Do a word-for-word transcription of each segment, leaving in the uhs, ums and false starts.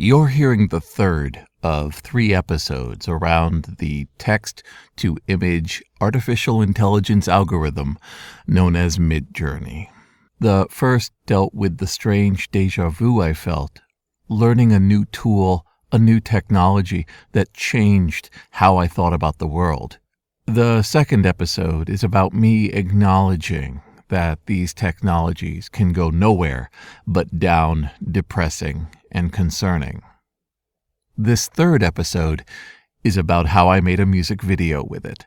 You're hearing the third of three episodes around the text-to-image artificial intelligence algorithm known as Midjourney. The first dealt with the strange déjà vu I felt, learning a new tool, a new technology that changed how I thought about the world. The second episode is about me acknowledging that these technologies can go nowhere but down, depressing, and concerning. This third episode is about how I made a music video with it.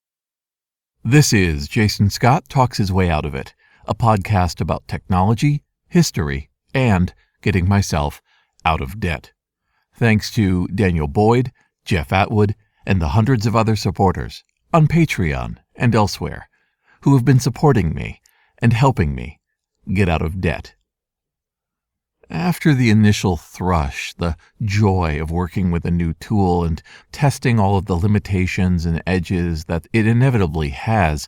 This is Jason Scott Talks His Way Out of It, a podcast about technology, history, and getting myself out of debt. Thanks to Daniel Boyd, Jeff Atwood, and the hundreds of other supporters on Patreon and elsewhere who have been supporting me and helping me get out of debt. After the initial thrush, the joy of working with a new tool and testing all of the limitations and edges that it inevitably has,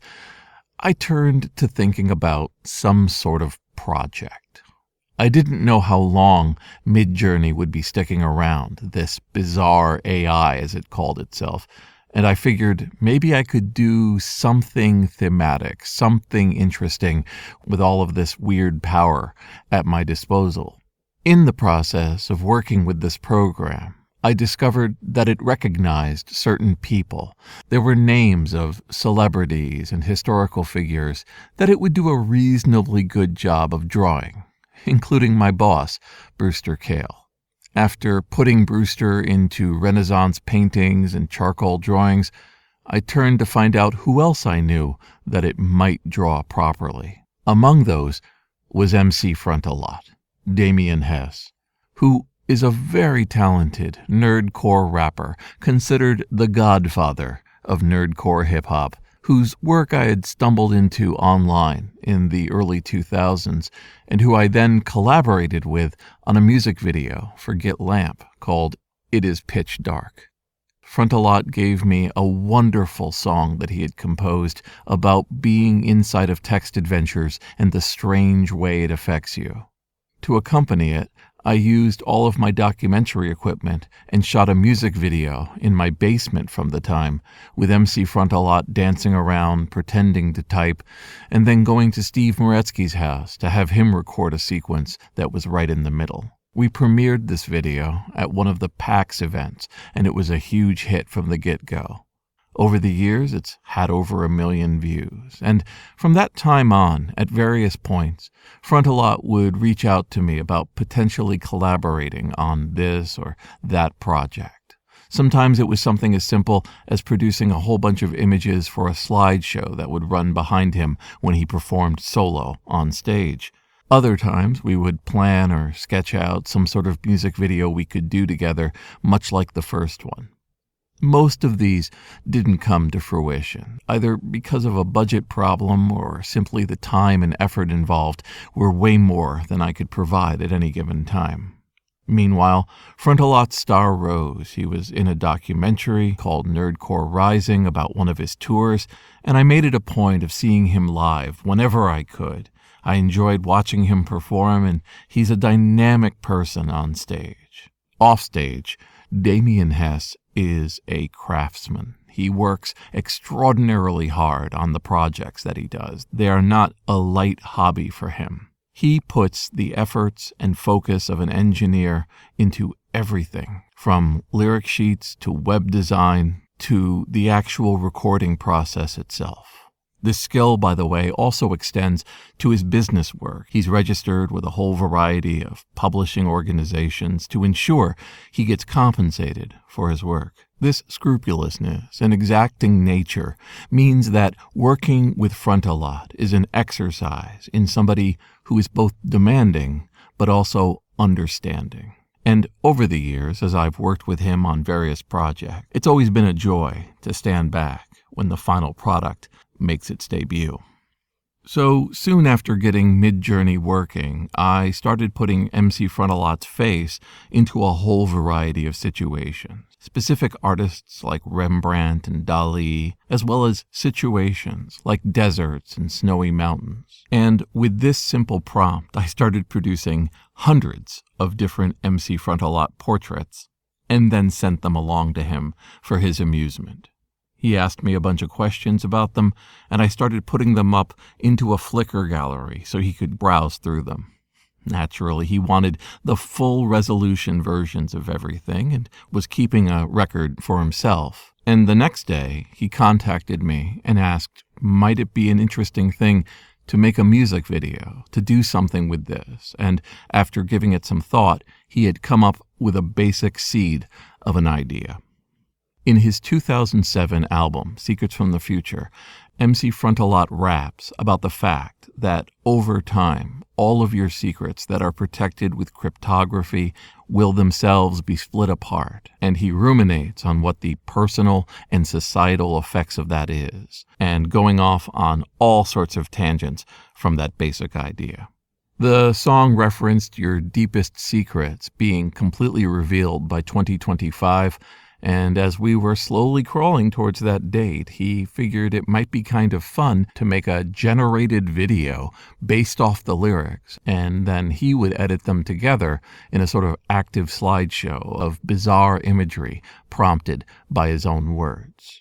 I turned to thinking about some sort of project. I didn't know how long Midjourney would be sticking around, this bizarre A I as it called itself, and I figured maybe I could do something thematic, something interesting with all of this weird power at my disposal. In the process of working with this program, I discovered that it recognized certain people. There were names of celebrities and historical figures that it would do a reasonably good job of drawing, including my boss, Brewster Kahle. After putting Brewster into Renaissance paintings and charcoal drawings, I turned to find out who else I knew that it might draw properly. Among those was M C Frontalot, Damien Hess, who is a very talented nerdcore rapper, considered the godfather of nerdcore hip-hop, whose work I had stumbled into online in the early two thousands, and who I then collaborated with on a music video for Get Lamp called It Is Pitch Dark. Frontalot gave me a wonderful song that he had composed about being inside of text adventures and the strange way it affects you. To accompany it, I used all of my documentary equipment and shot a music video in my basement from the time, with M C Frontalot dancing around, pretending to type, and then going to Steve Moretsky's house to have him record a sequence that was right in the middle. We premiered this video at one of the PAX events, and it was a huge hit from the get-go. Over the years, it's had over a million views, and from that time on, at various points, Frontalot would reach out to me about potentially collaborating on this or that project. Sometimes it was something as simple as producing a whole bunch of images for a slideshow that would run behind him when he performed solo on stage. Other times, we would plan or sketch out some sort of music video we could do together, much like the first one. Most of these didn't come to fruition, either because of a budget problem or simply the time and effort involved were way more than I could provide at any given time. Meanwhile, Frontalot's star rose. He was in a documentary called Nerdcore Rising about one of his tours, and I made it a point of seeing him live whenever I could. I enjoyed watching him perform, and he's a dynamic person on stage. Offstage, Damien Hess is a craftsman. He works extraordinarily hard on the projects that he does. They are not a light hobby for him. He puts the efforts and focus of an engineer into everything, from lyric sheets to web design to the actual recording process itself. This skill, by the way, also extends to his business work. He's registered with a whole variety of publishing organizations to ensure he gets compensated for his work. This scrupulousness and exacting nature means that working with Frontalot is an exercise in somebody who is both demanding but also understanding. And over the years, as I've worked with him on various projects, it's always been a joy to stand back when the final product makes its debut. So soon after getting Midjourney working, I started putting M C Frontalot's face into a whole variety of situations. Specific artists like Rembrandt and Dali, as well as situations like deserts and snowy mountains. And with this simple prompt, I started producing hundreds of different M C Frontalot portraits and then sent them along to him for his amusement. He asked me a bunch of questions about them, and I started putting them up into a Flickr gallery so he could browse through them. Naturally, he wanted the full resolution versions of everything and was keeping a record for himself. And the next day, he contacted me and asked, might it be an interesting thing to make a music video, to do something with this? And after giving it some thought, he had come up with a basic seed of an idea. In his two thousand seven album, Secrets from the Future, M C Frontalot raps about the fact that over time, all of your secrets that are protected with cryptography will themselves be split apart, and he ruminates on what the personal and societal effects of that is, and going off on all sorts of tangents from that basic idea. The song referenced your deepest secrets being completely revealed by twenty twenty-five, and as we were slowly crawling towards that date, he figured it might be kind of fun to make a generated video based off the lyrics, and then he would edit them together in a sort of active slideshow of bizarre imagery prompted by his own words.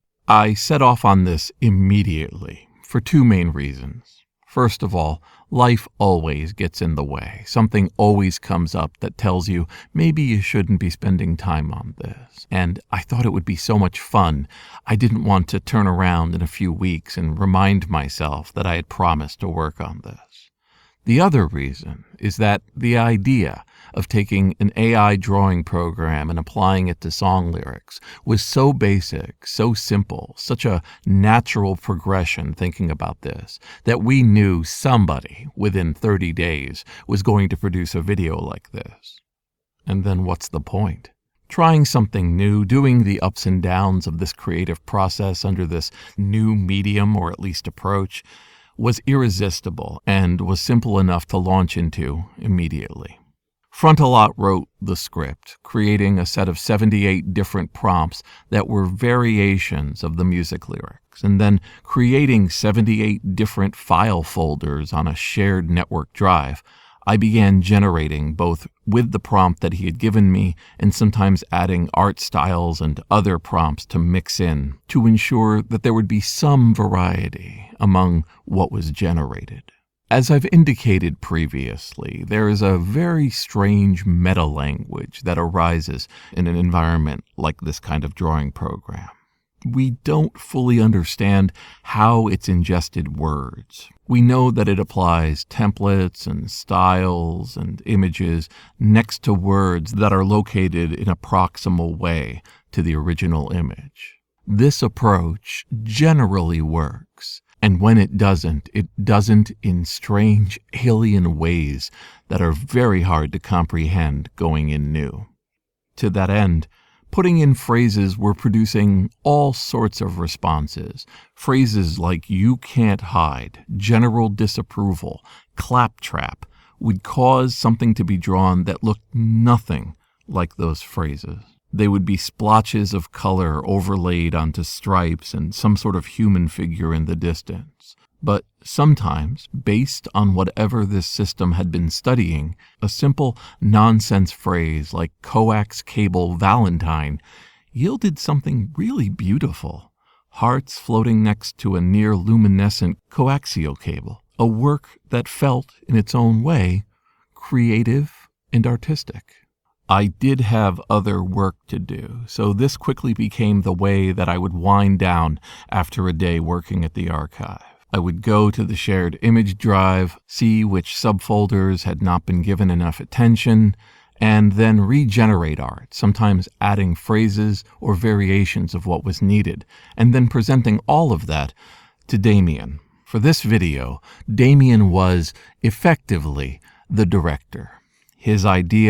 I set off on this immediately for two main reasons. First of all, life always gets in the way. Something always comes up that tells you maybe you shouldn't be spending time on this. And I thought it would be so much fun. I didn't want to turn around in a few weeks and remind myself that I had promised to work on this. The other reason is that the idea of taking an A I drawing program and applying it to song lyrics was so basic, so simple, such a natural progression thinking about this, that we knew somebody within thirty days was going to produce a video like this. And then what's the point? Trying something new, doing the ups and downs of this creative process under this new medium, or at least approach, was irresistible and was simple enough to launch into immediately. Frontalot wrote the script, creating a set of seventy-eight different prompts that were variations of the music lyrics, and then creating seventy-eight different file folders on a shared network drive. I began generating both with the prompt that he had given me and sometimes adding art styles and other prompts to mix in to ensure that there would be some variety among what was generated. As I've indicated previously, there is a very strange meta-language that arises in an environment like this kind of drawing program. We don't fully understand how it's ingested words. We know that it applies templates and styles and images next to words that are located in a proximal way to the original image. This approach generally works, and when it doesn't, it doesn't in strange alien ways that are very hard to comprehend going in new. To that end, putting in phrases were producing all sorts of responses. Phrases like "you can't hide," "general disapproval," "claptrap" would cause something to be drawn that looked nothing like those phrases. They would be splotches of color overlaid onto stripes and some sort of human figure in the distance. But sometimes, based on whatever this system had been studying, a simple nonsense phrase like coax cable Valentine yielded something really beautiful. Hearts floating next to a near luminescent coaxial cable. A work that felt, in its own way, creative and artistic. I did have other work to do, so this quickly became the way that I would wind down after a day working at the archive. I would go to the shared image drive, see which subfolders had not been given enough attention, and then regenerate art, sometimes adding phrases or variations of what was needed, and then presenting all of that to Damien. For this video, Damien was effectively the director. His idea,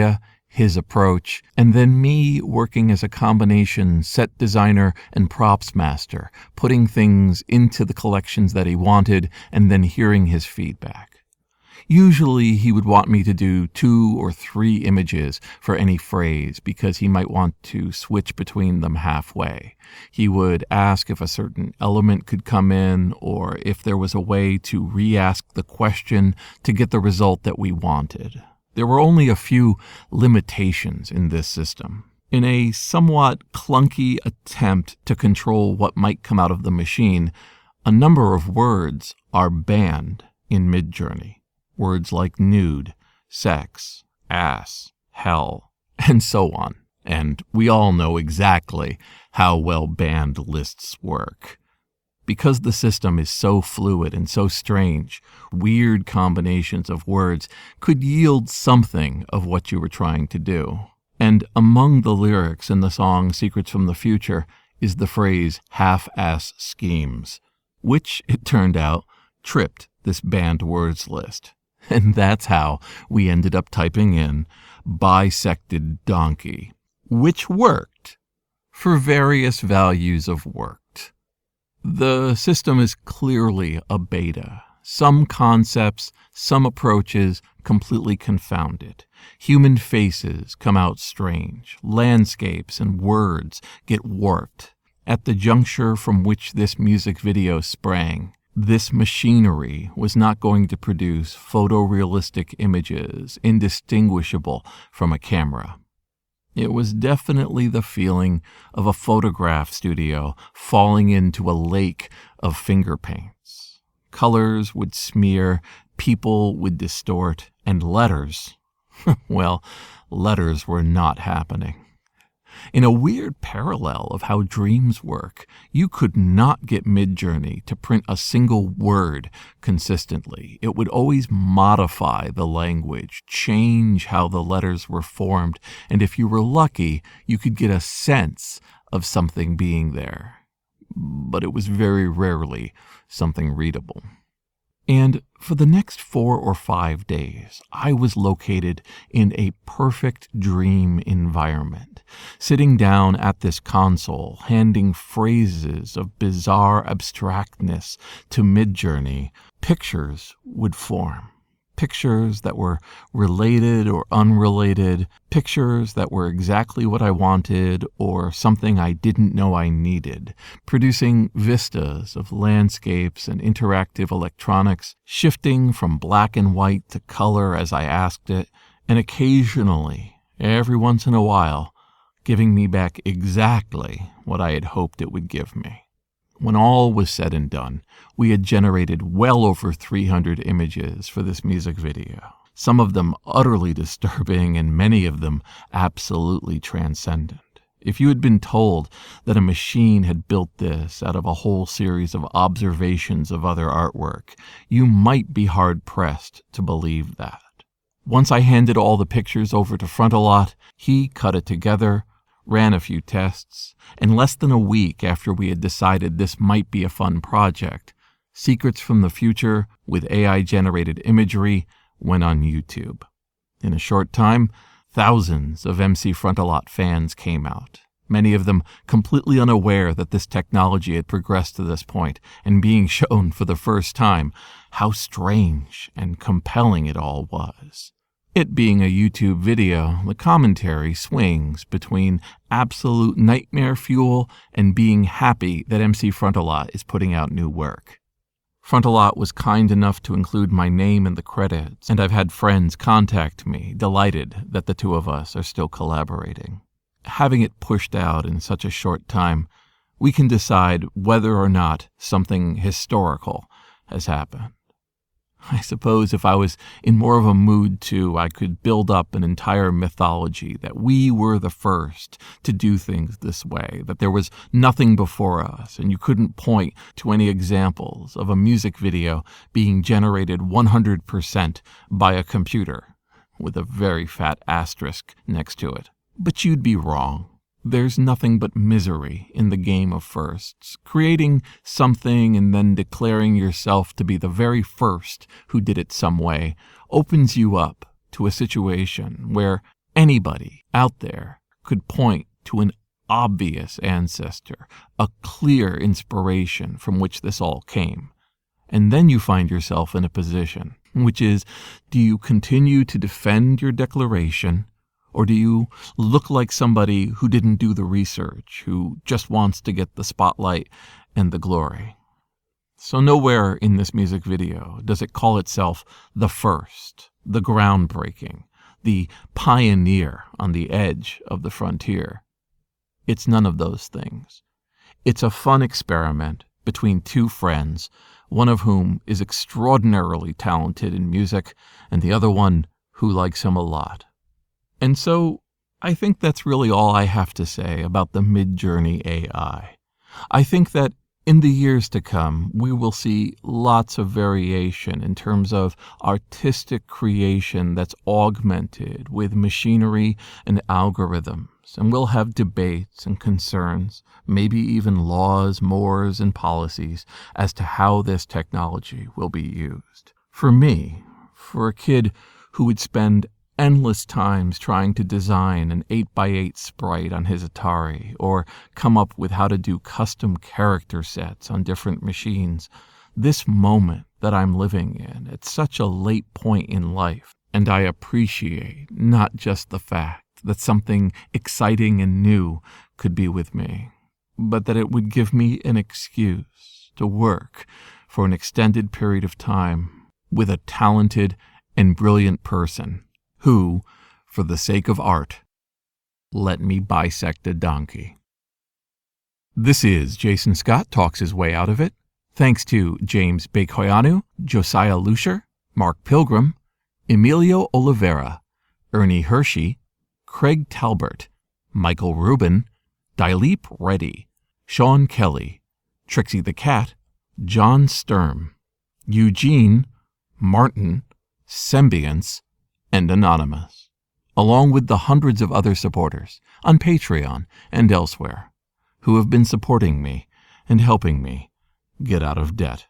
his approach, and then me working as a combination set designer and props master, putting things into the collections that he wanted and then hearing his feedback. Usually he would want me to do two or three images for any phrase because he might want to switch between them halfway. He would ask if a certain element could come in or if there was a way to re-ask the question to get the result that we wanted. There were only a few limitations in this system. In a somewhat clunky attempt to control what might come out of the machine, a number of words are banned in Midjourney. Words like nude, sex, ass, hell, and so on. And we all know exactly how well banned lists work. Because the system is so fluid and so strange, weird combinations of words could yield something of what you were trying to do. And among the lyrics in the song Secrets from the Future is the phrase half-ass schemes, which, it turned out, tripped this banned words list. And that's how we ended up typing in bisected donkey, which worked for various values of worked. The system is clearly a beta. Some concepts, some approaches completely confounded. Human faces come out strange. Landscapes and words get warped. At the juncture from which this music video sprang, this machinery was not going to produce photorealistic images indistinguishable from a camera. It was definitely the feeling of a photograph studio falling into a lake of finger paints. Colors would smear, people would distort, and letters, well, letters were not happening. In a weird parallel of how dreams work, you could not get Midjourney to print a single word consistently. It would always modify the language, change how the letters were formed, and if you were lucky, you could get a sense of something being there. But it was very rarely something readable. And for the next four or five days, I was located in a perfect dream environment, sitting down at this console, handing phrases of bizarre abstractness to Midjourney. Pictures would form. Pictures that were related or unrelated, pictures that were exactly what I wanted or something I didn't know I needed, producing vistas of landscapes and interactive electronics, shifting from black and white to color as I asked it, and occasionally, every once in a while, giving me back exactly what I had hoped it would give me. When all was said and done, we had generated well over three hundred images for this music video, some of them utterly disturbing and many of them absolutely transcendent. If you had been told that a machine had built this out of a whole series of observations of other artwork, you might be hard-pressed to believe that. Once I handed all the pictures over to Frontalot, he cut it together, ran a few tests, and less than a week after we had decided this might be a fun project, Secrets from the Future with A I-generated imagery went on YouTube. In a short time, thousands of M C Frontalot fans came out, many of them completely unaware that this technology had progressed to this point, and being shown for the first time how strange and compelling it all was. It being a YouTube video, the commentary swings between absolute nightmare fuel and being happy that M C Frontalot is putting out new work. Frontalot was kind enough to include my name in the credits, and I've had friends contact me, delighted that the two of us are still collaborating. Having it pushed out in such a short time, we can decide whether or not something historical has happened. I suppose if I was in more of a mood to, I could build up an entire mythology that we were the first to do things this way, that there was nothing before us, and you couldn't point to any examples of a music video being generated one hundred percent by a computer, with a very fat asterisk next to it. But you'd be wrong. There's nothing but misery in the game of firsts. Creating something and then declaring yourself to be the very first who did it some way opens you up to a situation where Anybody out there could point to an obvious ancestor, a clear inspiration from which this all came. And then you find yourself in a position, which is, do you continue to defend your declaration, or do you look like somebody who didn't do the research, who just wants to get the spotlight and the glory? So nowhere in this music video does it call itself the first, the groundbreaking, the pioneer on the edge of the frontier. It's none of those things. It's a fun experiment between two friends, one of whom is extraordinarily talented in music, and the other one who likes him a lot. And so I think that's really all I have to say about the Midjourney A I. I think that in the years to come, we will see lots of variation in terms of artistic creation that's augmented with machinery and algorithms. And we'll have debates and concerns, maybe even laws, mores, and policies as to how this technology will be used. For me, for a kid who would spend endless times trying to design an eight by eight sprite on his Atari, or come up with how to do custom character sets on different machines, this moment that I'm living in at such a late point in life, and I appreciate not just the fact that something exciting and new could be with me, but that it would give me an excuse to work for an extended period of time with a talented and brilliant person who, for the sake of art, let me bisect a donkey. This is Jason Scott Talks His Way Out of It. Thanks to James Bekoyanu, Josiah Lucier, Mark Pilgrim, Emilio Oliveira, Ernie Hershey, Craig Talbert, Michael Rubin, Dileep Reddy, Sean Kelly, Trixie the Cat, John Sturm, Eugene, Martin, Sembiance, and Anonymous, along with the hundreds of other supporters on Patreon and elsewhere who have been supporting me and helping me get out of debt.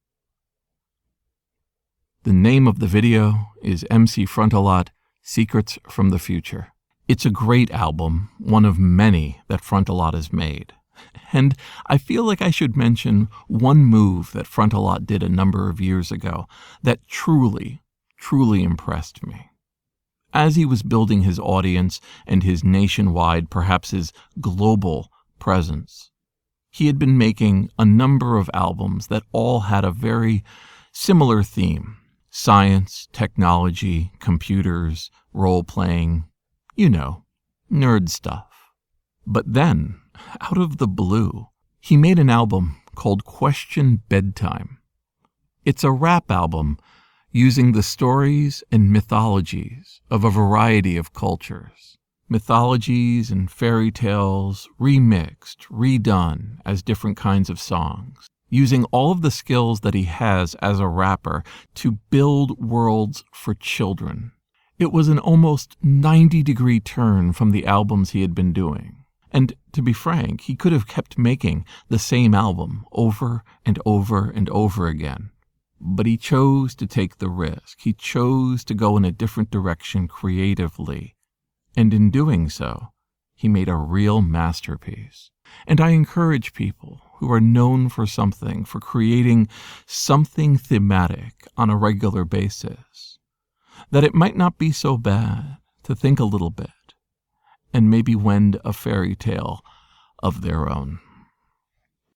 The name of the video is M C Frontalot, Secrets from the Future. It's a great album, one of many that Frontalot has made. And I feel like I should mention one move that Frontalot did a number of years ago that truly, truly impressed me. As he was building his audience and his nationwide, perhaps his global presence, he had been making a number of albums that all had a very similar theme: science, technology, computers, role-playing, you know, nerd stuff. But then, out of the blue, he made an album called Question Bedtime. It's a rap album using the stories and mythologies of a variety of cultures. Mythologies and fairy tales remixed, redone as different kinds of songs, using all of the skills that he has as a rapper to build worlds for children. It was an almost ninety-degree turn from the albums he had been doing. And to be frank, he could have kept making the same album over and over and over again. But he chose to take the risk. He chose to go in a different direction creatively. And in doing so, he made a real masterpiece. And I encourage people who are known for something, for creating something thematic on a regular basis, that it might not be so bad to think a little bit and maybe wend a fairy tale of their own.